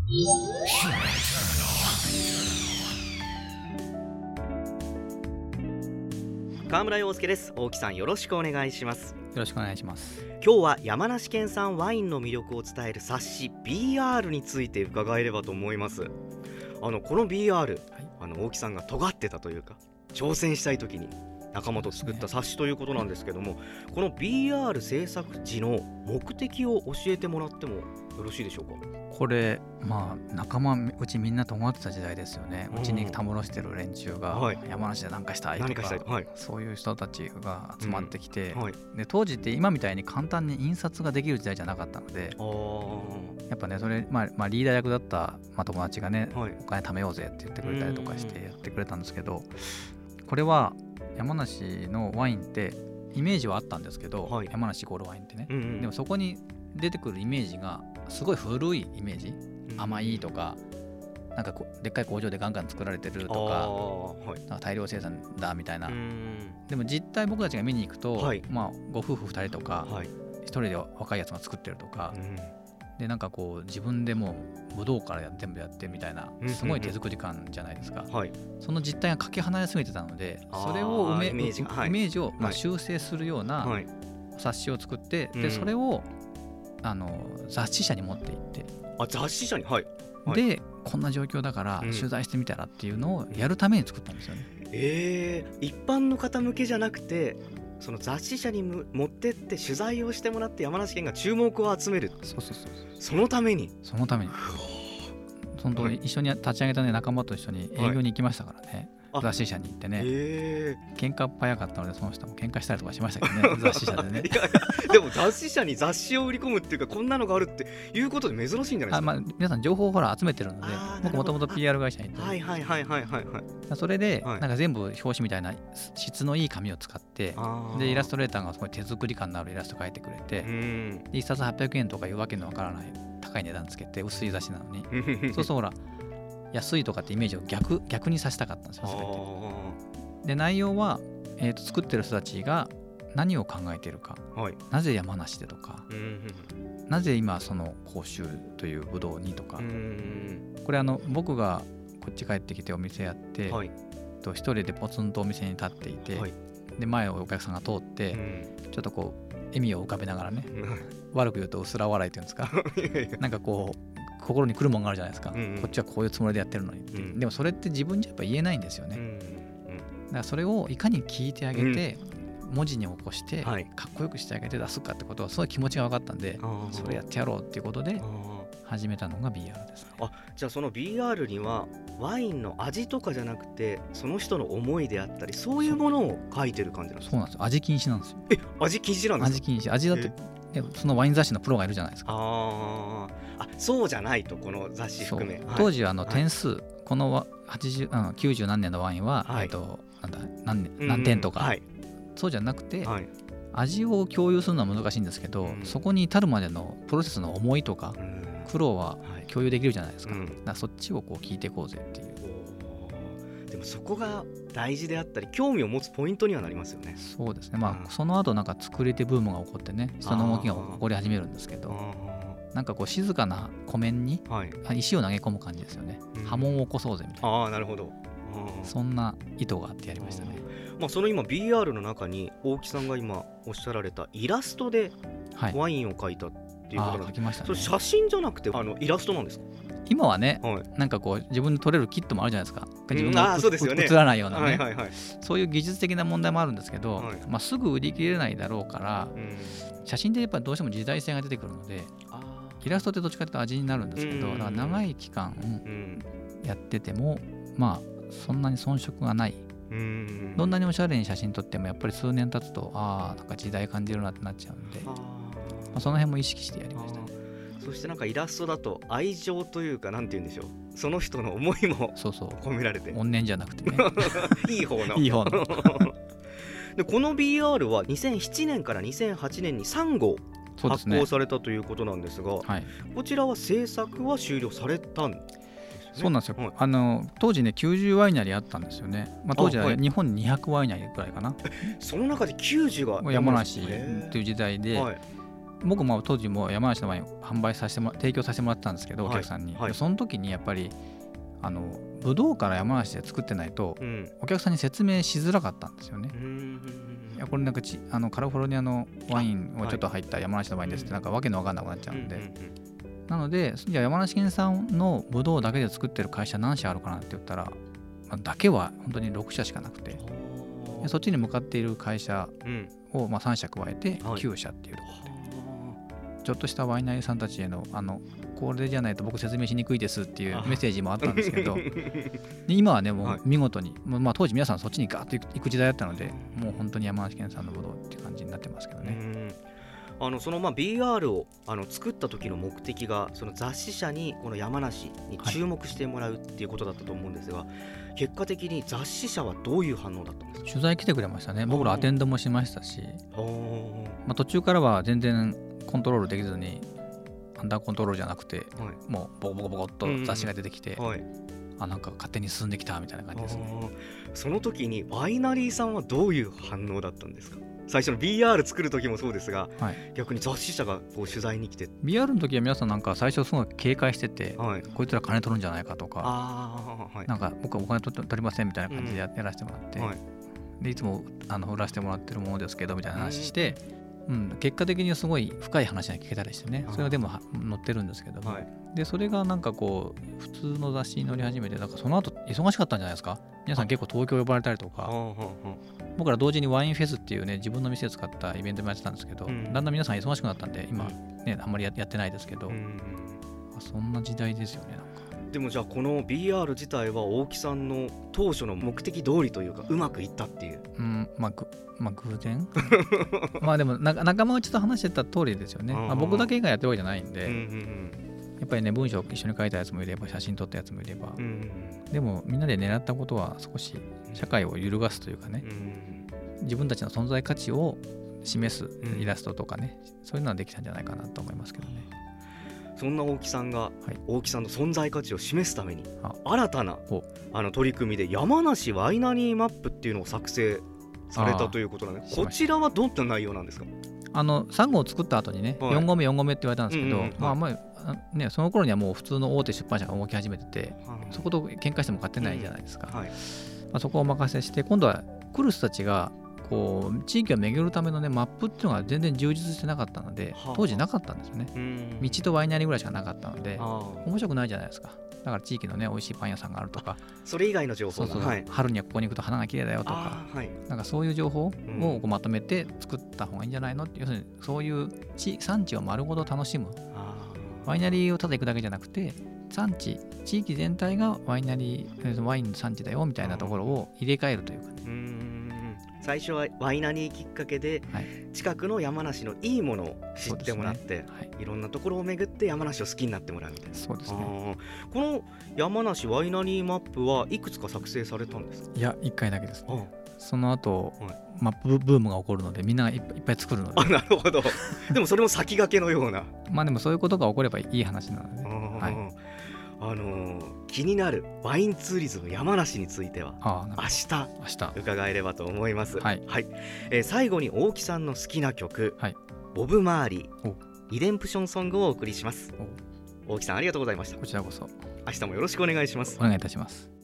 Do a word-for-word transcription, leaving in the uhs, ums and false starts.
川村陽介です。大木さん、よろしくお願いします。 よろしくお願いします。 今日は山梨県産ワインの魅力を伝える冊子 ビーアール について伺えればと思います。あのこの ビーアール、はい、あの大木さんが尖ってたというか挑戦したい時に仲間と作った冊子ということなんですけども、ね、この ビーアール 制作時の目的を教えてもらってもよろしいでしょうか。 これ、まあ、仲間うちみんな尖ってた時代ですよね。うちにたむろしてる連中が、はい、山梨で何かしたいとか、したい、はい、そういう人たちが集まってきて、うんはい、で当時って今みたいに簡単に印刷ができる時代じゃなかったので、やっぱねそれ、まあまあ、リーダー役だった、まあ、友達がね、はい、お金貯めようぜって言ってくれたりとかしてやってくれたんですけど、これは山梨のワインってイメージはあったんですけど、はい、山梨イコールワインってね、うんうん、でもそこに出てくるイメージがすごい古いイメージ、うん、甘いとかなんかこでっかい工場でガンガン作られてるとか、はい、なんか大量生産だみたいな。でも実態僕たちが見に行くと、はい、まあ、ご夫婦ふたりとか、はい、ひとりで若いやつが作ってるとか、うん、でなんかこう自分でもうブドウから全部やってみたいなすごい手作り感じゃないですか、うんうんうん、その実態がかけ離れすぎてたので、それを埋めイメージ、はい、イメージをまあ修正するような冊子を作って、はい、でそれをあの雑誌社に持って行って、 あ雑誌社に、はいはい、 でこんな状況だから取材してみたらっていうのをやるために作ったんですよね、 うん、えー、一般の方向けじゃなくてその雑誌社に持ってって取材をしてもらって山梨県が注目を集める。 そうそうそうそう、 そのためにそのために本当に一緒に立ち上げた、ね、仲間と一緒に営業に行きましたからね、はい、雑誌社に行ってね、えー、喧嘩っ早かったのでその人も喧嘩したりとかしましたけどね雑誌社でねいやいやでも雑誌社に雑誌を売り込むっていうかこんなのがあるっていうことで珍しいんじゃないですか。 あ、まあ、皆さん情報をほら集めてるので、僕もともと ピーアール 会社に行って、 はいはいはいはいはい、はい、 それでなんか全部表紙みたいな質のいい紙を使って、はい、でイラストレーターがすごい手作り感のあるイラスト描いてくれて、でいっさつはっぴゃくえんとかいうわけのわからない高い値段つけて薄い雑誌なのにそうそうほら安いとかってイメージを 逆, 逆にさせたかったんですよ全て。で内容は、えー、と作ってる人たちが何を考えているか、はい、なぜ山梨でとか、なぜ今その甲州というブドウにとか、これあの僕がこっち帰ってきてお店やって、はい、と一人でポツンとお店に立っていて、はい、で前をお客さんが通って、うん、ちょっとこう笑みを浮かべながらね悪く言うと薄ら笑いっていうんですかなんかこう心に来るもんがあるじゃないですか、うんうん、こっちはこういうつもりでやってるのにって、うん、でもそれって自分じゃやっぱ言えないんですよね、うんうん、だからそれをいかに聞いてあげて、うん、文字に起こしてかっこよくしてあげて出すかってことはすごい気持ちが分かったんで、はい、それやってやろうっていうことで始めたのが ビーアール ですね。 あ、じゃあその ビーアール にはワインの味とかじゃなくてその人の思いであったりそういうものを書いてる感じなんですか。 そうなんですよ、味禁止なんですよ。 え、味禁止なんですか。 味禁止、味だってそのワイン雑誌のプロがいるじゃないですか。 ああ、そうじゃないとこの雑誌含め、はい、 当時はあの点数、はい、このはちじゅう、あのきゅうじゅう何年のワインは、はい、えっとなんだ 何, 何点とか、はい、そうじゃなくて、はい、味を共有するのは難しいんですけど、うん、そこに至るまでのプロセスの思いとか、うん、苦労は共有できるじゃないですか、うん、だからそっちをこう聞いていこうぜっていう。 でもそこが大事であったり興味を持つポイントにはなりますよね。 そうですね、まあ、うん、その後なんか作り手ブームが起こってね人の動きが起こり始めるんですけど、なんかこう静かな湖面に石を投げ込む感じですよね、はい、波紋を起こそうぜみたいな、 あ、なるほど、 そんな意図があってやりましたね。 まあ、その今 ビーアール の中に大木さんが今おっしゃられたイラストでワインを描いたっていうことなんです、はい、それ写真じゃなくてあのイラストなんですか。 今はね、はい、なんかこう自分で撮れるキットもあるじゃないですか、自分が映らないようなね、はいはいはい、そういう技術的な問題もあるんですけど、はい、まあ、すぐ売り切れないだろうから、うん、写真でやっぱりどうしても時代性が出てくるのでイラストってどっちかというと味になるんですけど、だから長い期間やってても、まあそんなに遜色がない、どんなにおしゃれに写真撮ってもやっぱり数年経つとああなんか時代感じるなってなっちゃうんで、まあ、その辺も意識してやりましたね。 そしてなんかイラストだと愛情というかなんて言うんでしょう、その人の思いも込められて、 そうそう怨念じゃなくてねいい方のいい方のでこの ビーアール はにせんななねんからにせんはちねんにさんごう発行されたということなんですが、はい、こちらは制作は終了されたんですよね。 そうなんですよ、はい、あの当時ねきゅうじゅうワイナリーあったんですよね、まあ、当時は日本ににひゃくワイナリーぐらいかな、 その中できゅうじゅうが山梨という時代で、はい、 僕も当時も山梨のワインを販売させても提供させてもらってたんですけど、お客さんに、はいはい、その時にやっぱりあのブドウから山梨で作ってないと、うん、お客さんに説明しづらかったんですよね。うん、いやこれなんかちあのカリフォルニアのワインをちょっと入った山梨のワインですってなんかわけのわかんなくなっちゃうんで、うんうんうん、なのでじゃあ山梨県産のブドウだけで作ってる会社何社あるかなって言ったら、まあ、だけは本当にろくしゃしかなくて、そっちに向かっている会社をまあさんしゃ加えてきゅうしゃっていうところで、はい、ちょっとしたワイナリーさんたちへのあのこれじゃないと僕説明しにくいですっていうメッセージもあったんですけど今はねもう見事に、はい、まあ、当時皆さんそっちにガーッと行く時代だったので、もう本当に山梨県産のブドウっていう感じになってますけどね。うん、 あのそのまあ ビーアール をあの作った時の目的がその雑誌社にこの山梨に注目してもらうっていうことだったと思うんですが、はい、結果的に雑誌社はどういう反応だったんですか？ 取材来てくれましたね。僕らアテンドもしましたし、まあ、途中からは全然コントロールできずにアンダーコントロールじゃなくて、はい、もうボコボコボコっと雑誌が出てきて、うんうん、はい、あなんか勝手に進んできたみたいな感じですね。 その時にワイナリーさんはどういう反応だったんですか？最初の ビーアール 作る時もそうですが、はい、逆に雑誌社がこう取材に来てビーアール の時は皆さんなんか最初すごい警戒してて、はい、こいつら金取るんじゃないかとか、あ、はい、なんか僕はお金取りませんみたいな感じで や,、うん、やらせてもらって、はい、でいつもあの売らせてもらってるものですけどみたいな話して、うんうん、結果的にすごい深い話が聞けたりしてね、それはでも載ってるんですけども、はい、でそれがなんかこう普通の雑誌に載り始めて、なんかその後忙しかったんじゃないですか。皆さん結構東京呼ばれたりとか、僕ら同時にワインフェスっていうね自分の店を使ったイベントもやってたんですけど、うん、だんだん皆さん忙しくなったんで今ねあんまり や, やってないですけど、うん、そんな時代ですよね。なんかでもじゃあこの ビーアール 自体は大木さんの当初の目的通りというかうまくいったっていう、 うん、まあ、ぐまあ偶然まあでも仲間内と話してた通りですよね。まあ、僕だけがやってるわけじゃないんで、うんうんうん、やっぱりね文章を一緒に書いたやつもいれば写真撮ったやつもいれば、うんうん、でもみんなで狙ったことは少し社会を揺るがすというかね、うん、自分たちの存在価値を示すイラストとかね、うん、そういうのはできたんじゃないかなと思いますけどね。 そんな大木さんが、はい、大木さんの存在価値を示すために新たなあの取り組みで山梨ワイナリーマップっていうのを作成されたということなんで、こちらはどんな内容なんですか？ あのさんごう作った後にね、はい、よんごうめよんごうめって言われたんですけど、うんうん、まあまあね、その頃にはもう普通の大手出版社が動き始めてて、はい、そこと喧嘩しても勝てないじゃないですか、うんはい、まあ、そこをお任せして今度は来る人たちがこう地域を巡るための、ね、マップっていうのが全然充実してなかったので、当時なかったんですよね。道とワイナリーぐらいしかなかったので面白くないじゃないですか。だから地域のね美味しいパン屋さんがあるとか、 それ以外の情報が、 そうそう、はい、春にはここに行くと花が綺麗だよとか、はい、なんかそういう情報をこうまとめて作った方がいいんじゃないのって、要するにそういう地産地を丸ごと楽しむ、ワイナリーをただ行くだけじゃなくて産地地域全体がワイナリーワインの産地だよみたいなところを入れ替えるというかね。うーん、 最初はワイナリーきっかけで近くの山梨のいいものを知ってもらって、ね、はい、いろんなところを巡って山梨を好きになってもらうみたいな。 そうですね。 この山梨ワイナリーマップはいくつか作成されたんですか？ いやいっかいだけですね。その後、はい、マップブームが起こるのでみんないっぱい作るので。 あ、なるほど。でもそれも先駆けのようなまあでもそういうことが起こればいい話なので、はい、 あのー、気になるワインツーリズム山梨については明日伺えればと思います。はい、はい、えー、最後に大木さんの好きな曲、はい、ボブ・マーリーリデンプションソングをお送りします。大木さんありがとうございました。 こちらこそ明日もよろしくお願いします。 お願いいたします。